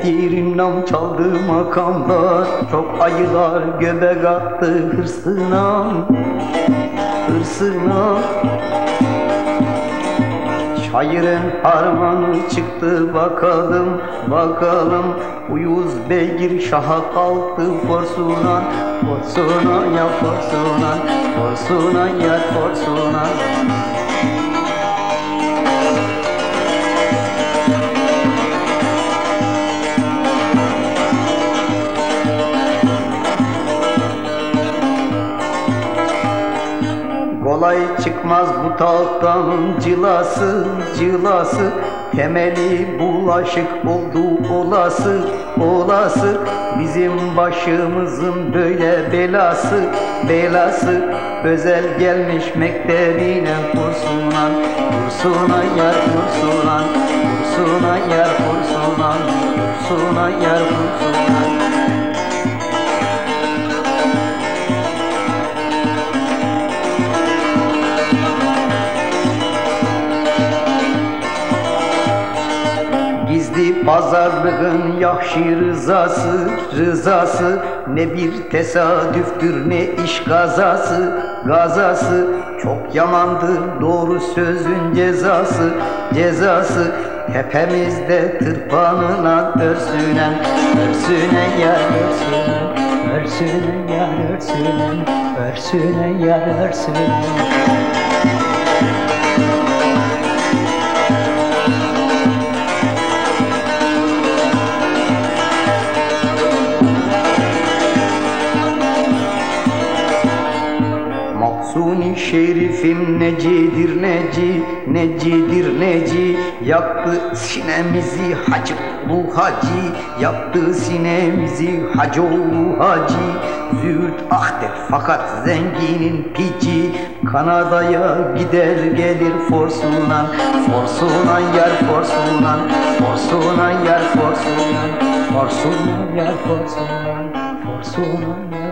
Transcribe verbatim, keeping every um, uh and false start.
girinam çaldı makamlar, çok ayılar göbek attı hırsına, hırsına. Şairin harmanı çıktı bakalım, bakalım. Uyuz beygir şaha kalktı forsuna, forsuna ya forsuna, forsuna ya forsuna. Kolay çıkmaz bu tahttan cilası, cilası. Temeli bulaşık oldu olası, olası. Bizim başımızın böyle belası, belası. Özel gelmiş mektebine kursunan, kursuna yer kursunan, kursuna yer kursunan, kursuna yer kursunan. Gizli pazarlığın yahşi rızası, rızası. Ne bir tesadüftür ne iş gazası, gazası. Çok yamandı doğru sözün cezası, cezası. Tepemizde tırpanılan örsünen, örsünen yar örsünen, örsünen yar örsünen, örsünen yar örsünen. Mahsuni şerifim necidir neci, necidir neci. Yaktı sinemizi hacı bu hacı, yaktı sinemizi hacı oğlu hacı. Züğürt ahdet fakat zenginin pici, Kanada'ya gider gelir forsunan, forsunan yer forsunan, forsunan yer forsunan, forsunan yer forsunan, forsunan yer.